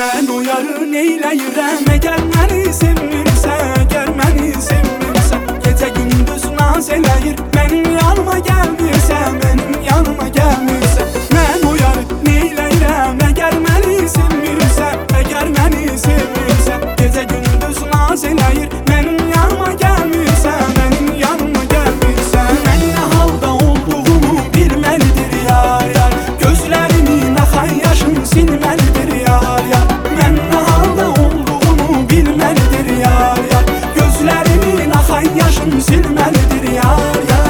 Mən o yarı neyləyirəm, əgər məni sevmirsə, əgər məni sevmirsə. Gecə gündüz naz eləyir, mənim yanıma gəlmirsə, mənim yanıma gəlmirsə. Mən o yarı neyləyirəm, əgər məni sevmirsə, əgər məni sevmirsə. Gecə gündüz naz eləyir, mənim yanıma gəlmirsə, mənim yanıma gəlmirsə. Mən nə halda olduğumu bilməlidir yar yar, gözlərimin axan yaşını silməlidir yar yar. Mən nə halda olduğumu bilməlidir yar yar, gözlərimin axan yaşını silməlidir yar yar.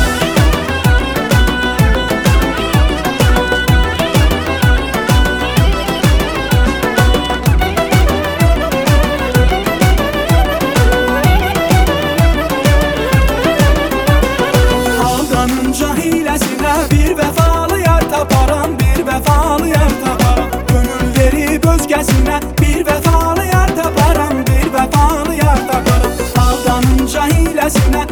Aldanınca hiləsinə bir vəfalı yar taparam, bir vəfalı yar taparam. Gönül verib özgəsinə bir vəfalı yar taparam, bir vəfalı yar taparam. Aldanınca hiləsinə